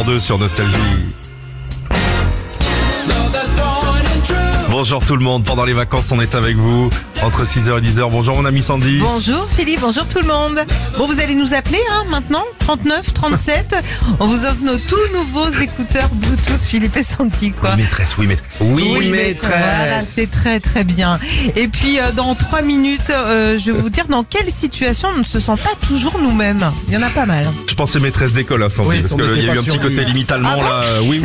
2 sur Nostalgie. Bonjour tout le monde, pendant les vacances on est avec vous entre 6h et 10h. Bonjour mon ami Sandy. Bonjour Philippe, bonjour tout le monde. Bon, vous allez nous appeler maintenant, 39, 37. On vous offre nos tout nouveaux écouteurs Bluetooth Philippe et Sandy, quoi. Oui maîtresse, oui maîtresse. Voilà, c'est très très bien. Et puis dans 3 minutes, je vais vous dire dans quelle situation on ne se sent pas toujours nous-mêmes. Il y en a pas mal. Je pensais maîtresse d'école Sandy, Oui, parce qu'il y a eu un petit côté limite allemand là. Oui.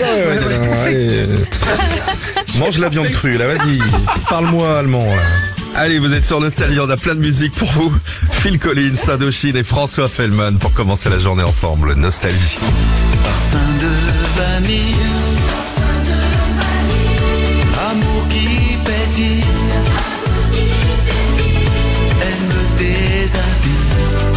Mange la viande crue là, vas-y. Parle-moi allemand là. Allez, vous êtes sur Nostalgie, on a plein de musique pour vous. Phil Collins, Indochine et François Fellman pour commencer la journée ensemble. Nostalgie. Parfum de vanille, amour qui pétille, elle me déshabille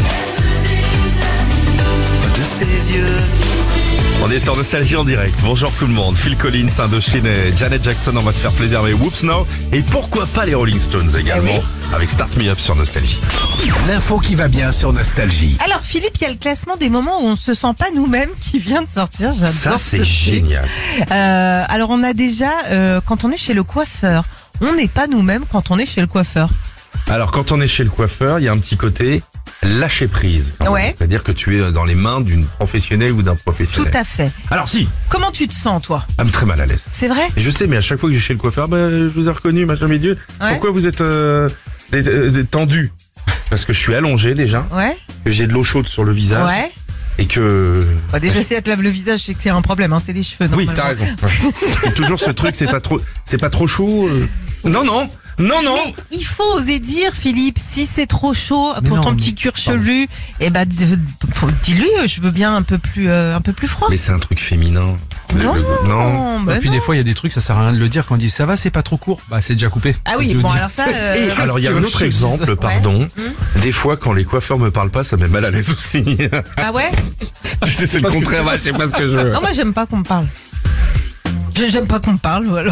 de ses yeux. On est sur Nostalgie en direct. Bonjour tout le monde. Phil Collins, Indochine et Janet Jackson, on va se faire plaisir avec Whoops Now. Et pourquoi pas les Rolling Stones également, avec Start Me Up sur Nostalgie. L'info qui va bien sur Nostalgie. Alors Philippe, il y a le classement des moments où on ne se sent pas nous-mêmes qui vient de sortir. J'adore Ça, ce c'est truc. génial. Alors on a déjà, quand on est chez le coiffeur, on n'est pas nous-mêmes quand on est chez le coiffeur. Alors, quand on est chez le coiffeur, il y a un petit côté lâcher prise. Ouais. C'est-à-dire que tu es dans les mains d'une professionnelle ou d'un professionnel. Tout à fait. Alors si, Comment tu te sens toi? très mal à l'aise. C'est vrai? Et je sais, mais à chaque fois que je suis chez le coiffeur, je vous ai reconnu, machin Dieu. Ouais. Pourquoi vous êtes tendu? Parce que je suis allongé déjà, Ouais. que j'ai de l'eau chaude sur le visage Ouais. et que... Bah, déjà si elle te lave le visage, c'est qu'il y a un problème, hein, c'est les cheveux. Oui, Normalement. t'as raison. Ouais. Et toujours ce truc, c'est pas trop chaud. Non. Mais il faut oser dire, Philippe, si c'est trop chaud Mais pour non, ton mais- petit cuir chevelu, dis-lui, je veux bien un peu plus froid. Mais c'est un truc féminin. Non. bah Et puis non. des fois il y a des trucs, ça sert à rien de le dire quand on dit ça va, c'est pas trop court. Bah c'est déjà coupé. Ah oui, Je veux bon dire. alors ça. Et alors il y a un autre exemple, pardon. Des fois quand les coiffeurs me parlent pas, ça me met mal à l'aise aussi. Ah ouais? C'est le contraire, je sais pas ce que je veux. Non, moi j'aime pas qu'on me parle. J'aime pas qu'on me parle, voilà.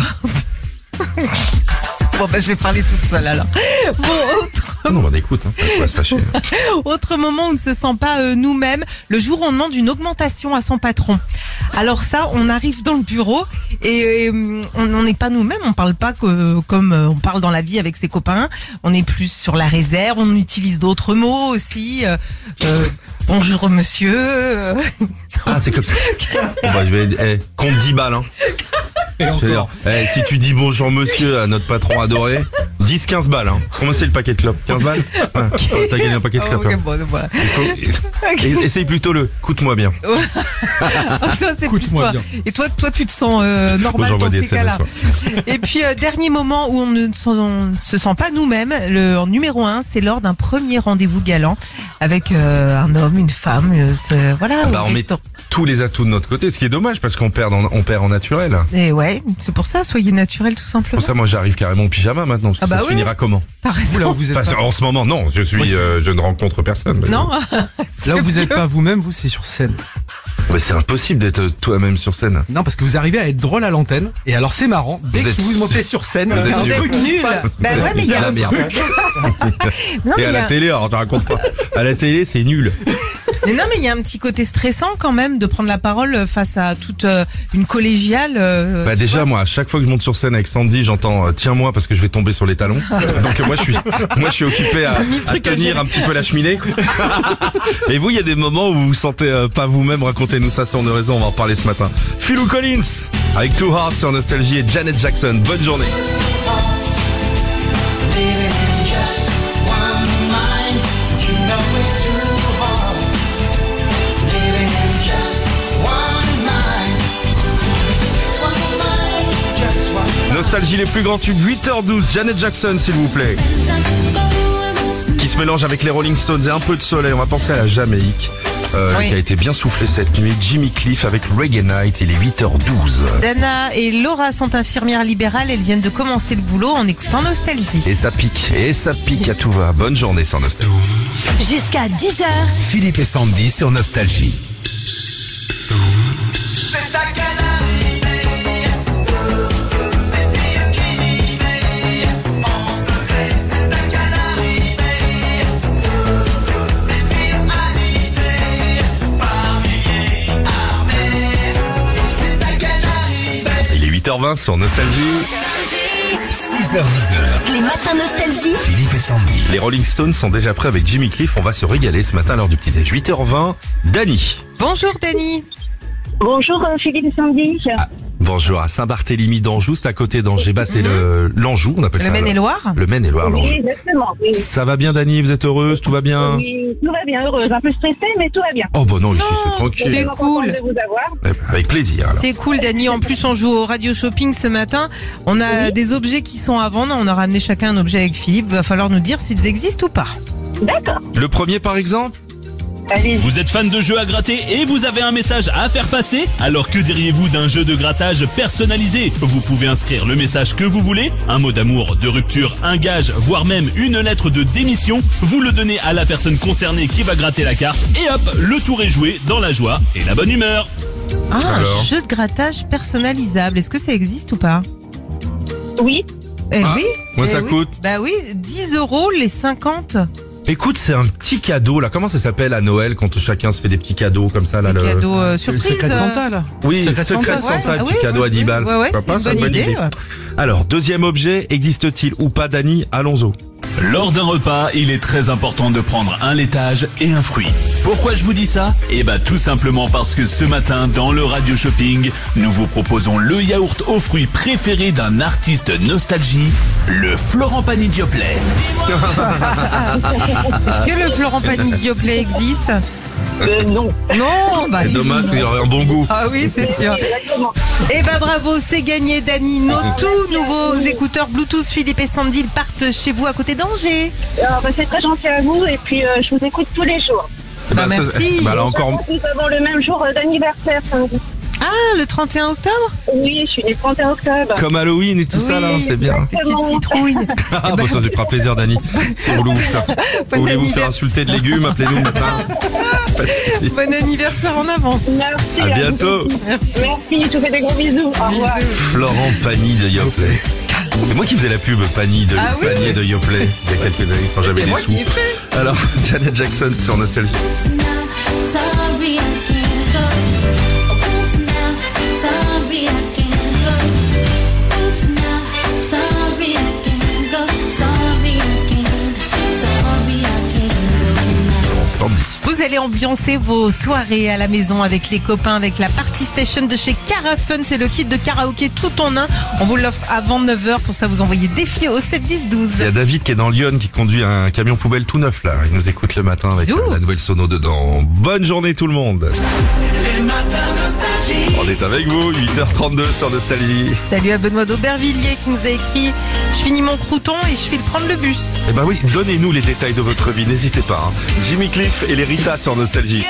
Bon je vais parler toute seule alors. Bon, Non, on écoute, ça va se fâcher. autre moment où on ne se sent pas nous-mêmes, le jour où on demande une augmentation à son patron. Alors ça, on arrive dans le bureau et on n'est pas nous-mêmes, on parle pas comme on parle dans la vie avec ses copains, on est plus sur la réserve, on utilise d'autres mots aussi. Bonjour monsieur. Ah, c'est comme ça. Bon, je vais compte 10 balles, hein. Et Je veux dire, encore. si tu dis bonjour monsieur à notre patron adoré, 10-15 balles, hein. Comment c'est le paquet de clopes? 15 balles? Ouais, t'as gagné un paquet de clopes. Ok, Hein. bon, voilà. Essaye plutôt le coûte-moi bien. Toi, c'est plus Écoute-moi toi. bien. Et toi, tu te sens normal J'envoie dans des ces cas-là. SMS, Et puis, dernier moment où on ne se sent pas nous-mêmes, le numéro 1, c'est lors d'un premier rendez-vous galant avec un homme, une femme. Voilà. Bah, au on met restaurant. tous les atouts de notre côté, ce qui est dommage parce qu'on perd en naturel. Et ouais, c'est pour ça, soyez naturel tout simplement. Pour ça, moi, j'arrive carrément en pyjama maintenant. Parce que Ah bah ça se oui. finira comment? T'as Vous raison. là où vous êtes Enfin, pas, en ce moment, non. Je ne rencontre personne. Mais Non. là où vous êtes pas vous-même, vous c'est sur scène. Mais c'est impossible d'être toi-même sur scène. Non parce que vous arrivez à être drôle à l'antenne et alors c'est marrant dès Vous que êtes- vous montez sur scène. vous êtes Vous êtes nuls. Ben ouais, mais il y a la un merde. Non, Et mais à il y la a- télé, alors, tu racontes pas. À la télé, c'est nul. Mais non, mais il y a un petit côté stressant quand même de prendre la parole face à toute une collégiale. Bah déjà moi à chaque fois que je monte sur scène avec Sandy j'entends tiens-moi parce que je vais tomber sur les talons. Donc moi je suis occupé à trucs à tenir gérer. un petit peu la cheminée quoi. Et vous il y a des moments où vous vous sentez pas vous-même, racontez-nous ça sur nos réseaux, on va en parler ce matin. Phil Collins avec Too Hard sur Nostalgie et Janet Jackson. Bonne journée. Living just one mind, you know it's too hard. Living in just one mind, just one. Nostalgie les plus grands tubes 8h12 Janet Jackson s'il vous plaît. Qui se mélange avec les Rolling Stones et un peu de soleil. On va penser à la Jamaïque. Oui. Qui a été bien soufflé cette nuit. Jimmy Cliff avec Reggae Night, il est 8h12. Dana et Laura sont infirmières libérales, elles viennent de commencer le boulot en écoutant Nostalgie. Et ça pique à tout va. Bonne journée sans Nostalgie. Jusqu'à 10h, Philippe et Sandy sur Nostalgie. C'est à Canaries, les filles qui vivent en secret. C'est à Canaries, les filles habitées par milliers armés. 8h20 sur Nostalgie. 6h10. Les matins nostalgie. Philippe et Sandy. Les Rolling Stones sont déjà prêts avec Jimmy Cliff. On va se régaler ce matin à l'heure du petit-déj. 8h20, Dani. Bonjour Dani. Bonjour Philippe et Sandy. Bonjour à Saint-Barthélemy d'Anjou, c'est à côté d'Angers. Bah, c'est l'Anjou, on appelle Le ça. Maine-et-Loire. Le Maine-et-Loire, Oui, l'Anjou. exactement. Oui. Ça va bien, Dani? Vous êtes heureuse? Tout va bien? Oui, tout va bien, heureuse. Un peu stressée, mais tout va bien. Oh, bah non, ici, c'est Non, tranquille. c'est Vraiment cool. contente de vous avoir. Eh ben, avec plaisir, alors. C'est cool Dani, en plus on joue au radio shopping ce matin. On a des objets qui sont à vendre, on a ramené chacun un objet avec Philippe. Va falloir nous dire s'ils existent ou pas. D'accord. Le premier, par exemple? Allez. Vous êtes fan de jeux à gratter et vous avez un message à faire passer? Alors que diriez-vous d'un jeu de grattage personnalisé? Vous pouvez inscrire le message que vous voulez, un mot d'amour, de rupture, un gage, voire même une lettre de démission. Vous le donnez à la personne concernée qui va gratter la carte et hop, le tour est joué dans la joie et la bonne humeur. Ah, Alors un jeu de grattage personnalisable, est-ce que ça existe ou pas? Oui. Eh Ah, oui. moi, Eh ça oui. coûte. Bah oui, 10 € les 50. Écoute, c'est un petit cadeau, là. Comment ça s'appelle à Noël quand chacun se fait des petits cadeaux comme ça, là? Des cadeaux Le surprise. secret de Santa, là. Oui, Secret de secret de Santa. Santa, Ouais, petit ah oui, cadeau à 10 balles. Ouais, Pourquoi c'est pas, une c'est bonne idée. Ouais. Alors, deuxième objet, existe-t-il ou pas, Dani? Allons-y. Lors d'un repas, il est très important de prendre un laitage et un fruit. Pourquoi je vous dis ça? Eh bah tout simplement parce que ce matin, dans le radio shopping, nous vous proposons le yaourt aux fruits préféré d'un artiste nostalgie, le Florent Pagny Dioplet. Est-ce que le Florent Pagny Dioplet existe? Non. Non, bah. C'est dommage, il aurait un bon goût. Ah oui, c'est sûr. Exactement. Eh ben bravo, c'est gagné Dani. Nos tout nouveaux écouteurs Bluetooth Philippe et Sandy ils partent chez vous à côté d'Angers. Alors, c'est très gentil à vous et puis je vous écoute tous les jours. Bah, ça- merci. Bah, là encore. Nous avons le même jour d'anniversaire. Sandy. Ah, le 31 octobre? Oui, je suis née le 31 octobre. Comme Halloween et tout ça, là, Oui. c'est bien. Petite citrouille. Ah, bah, ça nous fera plaisir, Dani. Si vous voulez vous faire, Bon vous voulez vous faire anniversaire. insulter de légumes, appelez-nous le matin. Pas de souci. Bon anniversaire en avance. Merci. À vous bientôt. aussi. Merci. Merci, je vous fais des gros bisous. Au revoir. Florent Pagny de Yoplait. C'est moi qui faisais la pub Pagny de Ah oui. Panier de Yoplait il y a quelques années quand j'avais C'est des moi sous. qui ai fait. Alors, Janet Jackson sur Nostalgie. Sorry, I can't go. Oops, now, sorry, I can't go. Oops, now, sorry, I can't go. Sorry, I can't. Sorry, I can't go now. Sandy. Vous allez ambiancer vos soirées à la maison avec les copains, avec la Party Station de chez Carafun. C'est le kit de karaoké tout en un. On vous l'offre avant 9h. Pour ça, vous envoyez défi au 7 10 12. Il y a David qui est dans Lyon qui conduit un camion poubelle tout neuf là. Il nous écoute le matin avec Zou. la nouvelle sono dedans. Bonne journée tout le monde. On est avec vous, 8h32 sur Nostalgie. Salut à Benoît d'Aubervilliers qui nous a écrit « Je finis mon crouton et je file prendre le bus Eh ben oui, donnez-nous les détails de votre vie, n'hésitez pas. Hein. Jimmy Cliff et les Rita sur Nostalgie.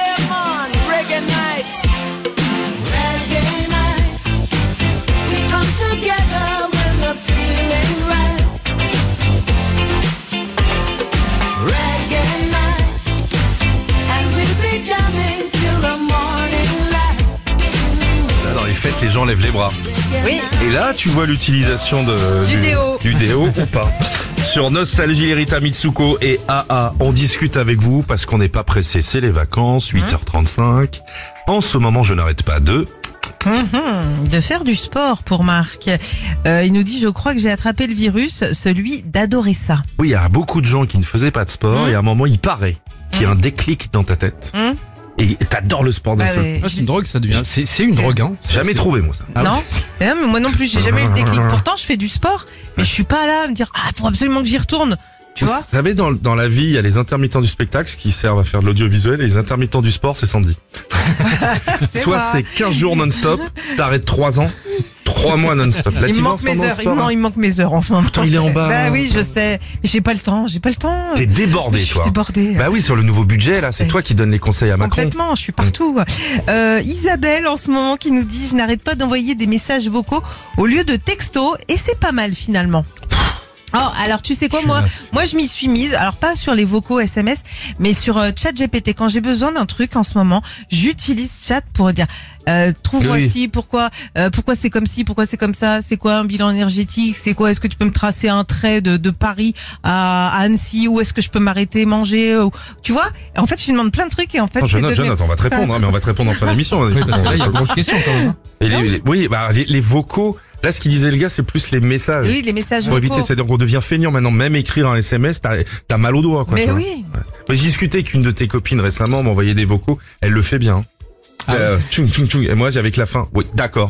Là, dans les fêtes, les gens lèvent les bras. ». Oui, Et là, tu vois l'utilisation Du déo. du déo ou pas. Sur Nostalgie, les Rita Mitsuko et AA, on discute avec vous parce qu'on n'est pas pressé. C'est les vacances, 8h35. En ce moment, je n'arrête pas de... de faire du sport pour Marc. Il nous dit « Je crois que j'ai attrapé le virus, celui d'adorer ça. Oui, il y a beaucoup de gens qui ne faisaient pas de sport et à un moment, il paraît qu'il y a un déclic dans ta tête. Et t'adores le sport d'un Ah seul ouais. coup. Ah, c'est une drogue, ça devient. C'est une drogue, hein. J'ai jamais trouvé, moi, ça. Ah Non, oui. mais moi non plus, j'ai jamais eu le déclic. Pourtant, je fais du sport, mais je suis pas là à me dire « Ah, faut absolument que j'y retourne. » Tu vois? Vous savez, dans la vie, il y a les intermittents du spectacle qui servent à faire de l'audiovisuel et les intermittents du sport, c'est Sandy. Soit vrai. c'est 15 jours non-stop, t'arrêtes 3 ans, 3 mois non-stop. Là, Il t'y me vas en manque ce mes moment au heures, sport, hein. il me manque mes heures en ce moment. Pourtant, il est en bas. Bah oui, je sais. Mais j'ai pas le temps. T'es débordé, Je suis toi. débordée. Bah oui, sur le nouveau budget, là, c'est Ouais. toi qui donnes les conseils à Macron. Complètement, je suis partout. Isabelle, en ce moment, qui nous dit « Je n'arrête pas d'envoyer des messages vocaux au lieu de textos. » Et c'est pas mal, finalement. Oh, alors tu sais quoi, moi je m'y suis mise, alors pas sur les vocaux SMS, mais sur ChatGPT. Quand j'ai besoin d'un truc en ce moment, j'utilise Chat pour dire trouve-moi Oui. ci, pourquoi c'est comme ci, pourquoi c'est comme ça, c'est quoi un bilan énergétique, c'est quoi, est-ce que tu peux me tracer un trait de Paris à Annecy, où est-ce que je peux m'arrêter manger, tu vois. En fait, je lui demande plein de trucs et en fait Attends, je c'est note, devenu- on va te répondre, hein, mais on va te répondre en fin d'émission. Oui, parce que là, il y a beaucoup de questions quand même. hein. Et oui, bah, les vocaux, Là, ce qu'il disait le gars, c'est plus les messages. Oui, les messages Pour éviter, vocaux. c'est-à-dire qu'on devient feignant maintenant. Même écrire un SMS, t'as mal au doigt, quoi. Mais tu vois. oui. Ouais. J'ai discuté avec une de tes copines récemment, m'envoyait des vocaux. Elle le fait bien. Tchoum, tchoum, tchoum. Et moi, j'avais que la fin. Oui, d'accord.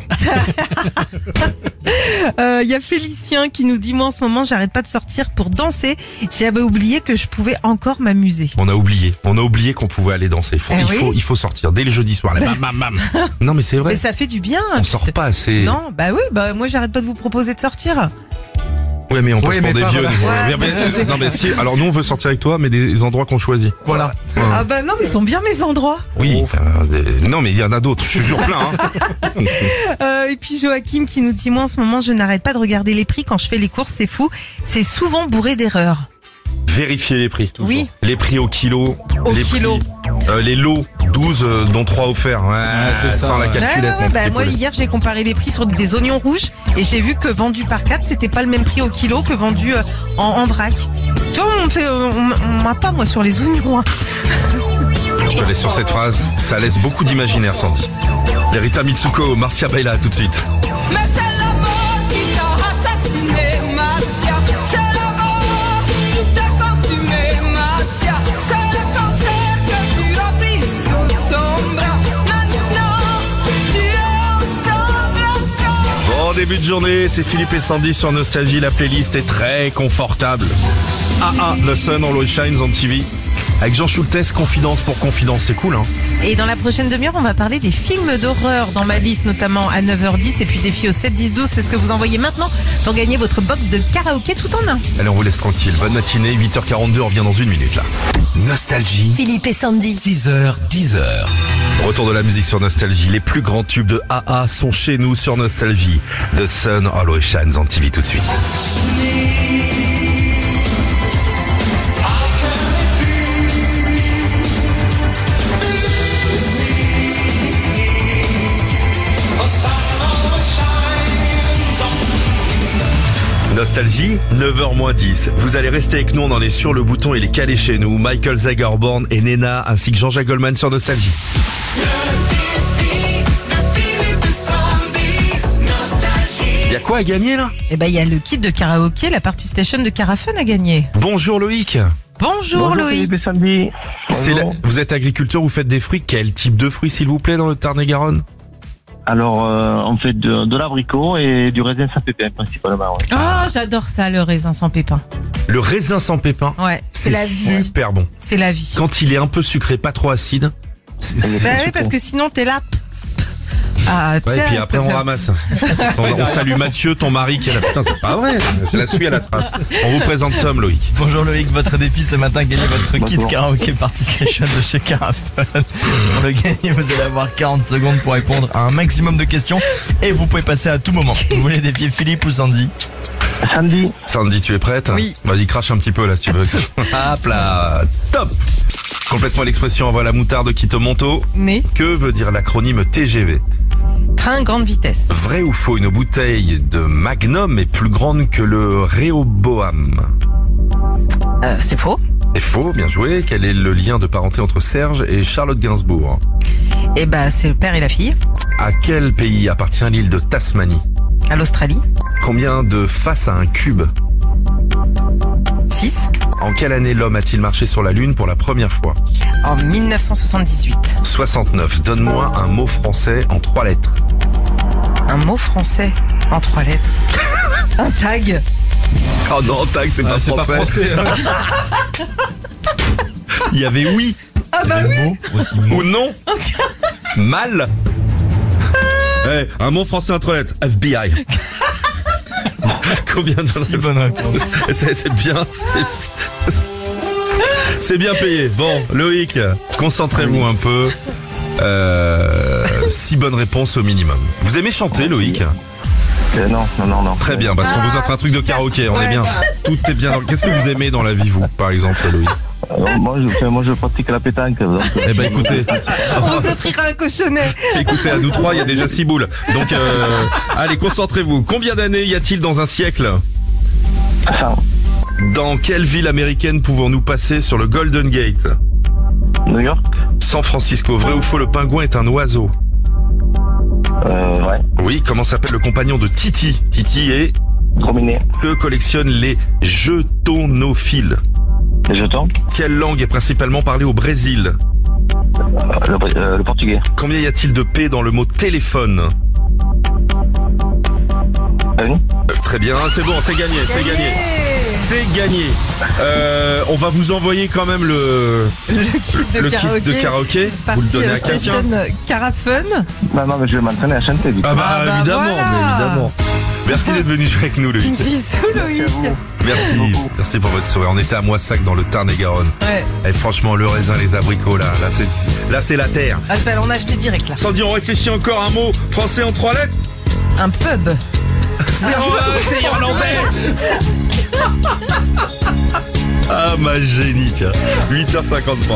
Y a Félicien qui nous dit, moi en ce moment, j'arrête pas de sortir pour danser. J'avais oublié que je pouvais encore m'amuser. On a oublié qu'on pouvait aller danser. Il faut sortir dès le jeudi soir. Là, bam, bam, bam. Non, mais c'est vrai. Mais ça fait du bien. On sort pas assez. Non, bah oui, bah moi j'arrête pas de vous proposer de sortir. Ouais, mais on passe pour mais des pas, vieux. voilà. nous. Non, mais si. Alors nous, on veut sortir avec toi, mais des endroits qu'on choisit. Voilà. Ouais. Ah bah non, mais ils sont bien mes endroits. Oui. Non, mais il y en a d'autres. Je suis toujours plein. Hein. Et puis Joachim qui nous dit, moi en ce moment, je n'arrête pas de regarder les prix quand je fais les courses, c'est fou. C'est souvent bourré d'erreurs. Vérifier les prix. Toujours. Oui. Les prix au kilo. Au les kilo. Prix, les lots, 12 dont 3 offerts. Ouais, c'est ça, sans la ouais. calculette. Ouais, mon bah, petit moi poulet. hier j'ai comparé les prix sur des oignons rouges et j'ai vu que vendu par 4 c'était pas le même prix au kilo que vendu en vrac. Tu vois, on m'a pas moi sur les oignons. Hein. Je te laisse sur cette phrase. Ça laisse beaucoup d'imaginaire, Sandy. Les Rita Mitsuko, Marcia Baila, tout de suite. Mais c'est la mort qui t'a assassiné, Mathia. C'est la mort qui t'a consumé, Mathia. C'est le cancer que tu as pris sous ton bras. Maintenant, tu es ensemble. Bon début de journée, c'est Philippe et Sandy sur Nostalgie. La playlist est très confortable. The Sun Always Shines on TV. Avec Jean Schultes, confidence pour confidence, c'est cool, hein. Et dans la prochaine demi-heure, on va parler des films d'horreur dans ma liste, notamment à 9h10 et puis des filles au 7 10 12. C'est ce que vous envoyez maintenant pour gagner votre box de karaoké tout en un. Allez, on vous laisse tranquille. Bonne matinée, 8h42, on revient dans une minute là. Nostalgie. Philippe et Sandy. 6h, 10h. Retour de la musique sur Nostalgie. Les plus grands tubes de AA sont chez nous sur Nostalgie. The Sun Always Shines on TV tout de suite. Nostalgie, 9h-10. Vous allez rester avec nous, on en est sur le bouton, il est calé chez nous. Michael Zagerborn et Nena ainsi que Jean-Jacques Goldman sur Nostalgie. Il y a quoi à gagner là? Et ben il y a le kit de karaoké, la party station de Carafun à gagner. Bonjour Loïc. Bonjour Loïc. Philippe et Sandy. Vous êtes agriculteur, vous faites des fruits. Quel type de fruits s'il vous plaît dans le Tarn-et-Garonne? Alors, on fait de l'abricot et du raisin sans pépin principalement. Ouais. Oh, j'adore ça, le raisin sans pépin. Le raisin sans pépin. Ouais, c'est la vie. Super bon. C'est la vie. Quand il est un peu sucré, pas trop acide. Bah oui, parce que sinon t'es là. Ah, Ouais, et tiens, puis après on ramasse. On salue Mathieu, ton mari qui est là. Putain, c'est pas vrai. Je la suis à la trace. On vous présente Tom, Loïc. Bonjour Loïc, votre défi ce matin, gagnez votre kit Bonjour. karaoké party station de chez Carafun. Pour le gagner, vous allez avoir 40 secondes pour répondre à un maximum de questions et vous pouvez passer à tout moment. Vous voulez défier Philippe ou Sandy? Sandy. Sandy, tu es prête? Oui. Vas-y, crache un petit peu là si tu veux. Hop là. Top. Complètement l'expression envoie la moutarde qui te monto. Né, Que veut dire l'acronyme TGV? train grande vitesse. Vrai ou faux, une bouteille de Magnum est plus grande que le Rehoboam? C'est faux. C'est faux, bien joué. Quel est le lien de parenté entre Serge et Charlotte Gainsbourg? Et bah c'est le père et la fille. À quel pays appartient l'île de Tasmanie? À l'Australie. Combien de faces a un cube? 6. En quelle année l'homme a-t-il marché sur la Lune pour la première fois? En 1978. 69. Donne-moi un mot français en 3 lettres. Un mot français en 3 lettres. Un tag. Oh non, tag, c'est pas C'est pas français. français. Il y avait oui Ah bah oui. ou non. Mal. Eh, un mot français en 3 lettres. FBI. Combien de 6 bonnes réponses. C'est bien, c'est bien payé. Bon, Loïc, concentrez-vous un peu. 6 bonnes réponses au minimum. Vous aimez chanter, Loïc? Non. Très bien, parce qu'on vous offre un truc de karaoké, on est bien. Tout est bien. Qu'est-ce que vous aimez dans la vie, vous, par exemple, Loïc? Moi, je pratique la pétanque. Donc, Eh ben, écoutez, On vous offrira un cochonnet. écoutez, à nous 3, il y a déjà 6 boules. Donc, allez, concentrez-vous. Combien d'années y a-t-il dans un siècle? ça, Dans quelle ville américaine pouvons-nous passer sur le Golden Gate? New York. San Francisco. Vrai ou faux, le pingouin est un oiseau? Ouais. Oui, comment s'appelle le compagnon de Titi? Titi est... Trop miné. Que collectionnent les jetonophiles? Les jetons. Quelle langue est principalement parlée au Brésil? Le portugais. Combien y a-t-il de P dans le mot téléphone? Vas-y. Très bien, c'est bon, c'est gagné, c'est gagné. C'est gagné. On va vous envoyer quand même le kit de karaoké. Vous le donnez à quelqu'un. Station Carafun. Non, mais je vais m'entraîner à chanter. Du coup. Ah bah évidemment, voilà. mais évidemment. Merci d'être venu jouer avec nous, Loïc. Bisous Loïc. Merci, merci pour votre sourire. On était à Moissac dans le Tarn-et-Garonne. Ouais. Et franchement, le raisin, les abricots, là c'est la terre. Ah, ben, on a acheté direct là. Sandy, on réfléchit encore un mot français en 3 lettres. Un pub. C'est irlandais. Ah ma génie, tiens. 8h53.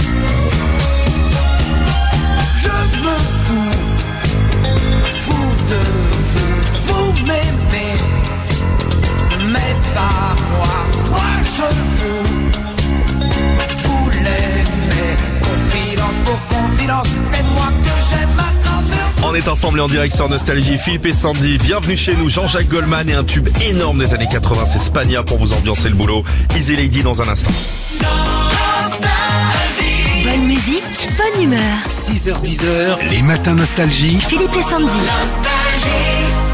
Je me fous de vous m'aimez, mais pas moi. Moi je vous l'aimez. Confidence pour confidence, c'est moi que j'aime à travers. On est ensemble et en direct sur Nostalgie. Philippe et Sandy, bienvenue chez nous. Jean-Jacques Goldman et un tube énorme des années 80, c'est Spania pour vous ambiancer le boulot. Easy Lady dans un instant. Bonne musique, bonne humeur. 6h-10h, les matins Nostalgie. Philippe et Sandy. Nostalgie.